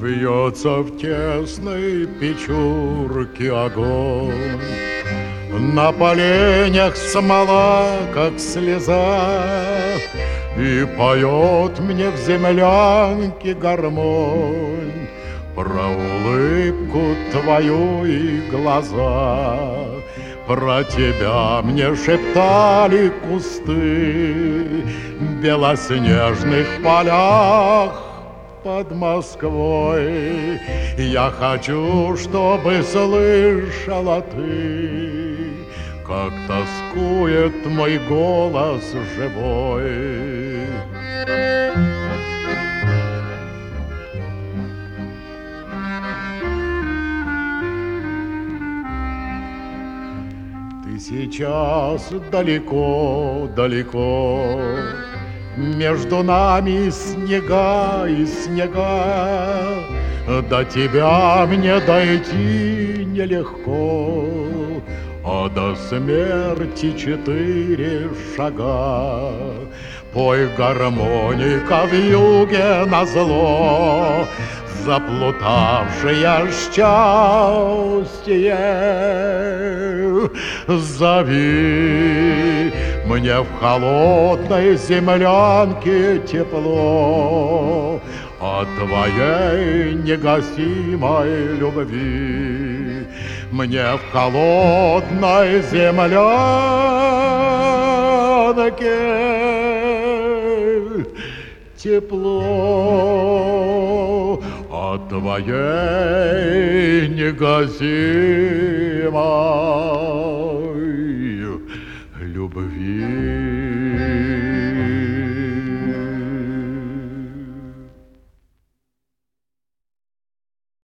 Вьется в тесной печурке огонь, на поленях смола, как слеза, и поет мне в землянке гармонь про улыбку твою и глаза. Про тебя мне шептали кусты в белоснежных полях под Москвой. Я хочу, чтобы слышала ты, как тоскует мой голос живой. Ты сейчас далеко-далеко, между нами снега и снега. До тебя мне дойти нелегко, а до смерти 4 шага. Пой, гармоника, вьюге назло, заплутавшее счастье. Зови, мне в холодной землянке тепло от твоей негасимой любви. Мне в холодной землянке тепло от твоей негасимой любви.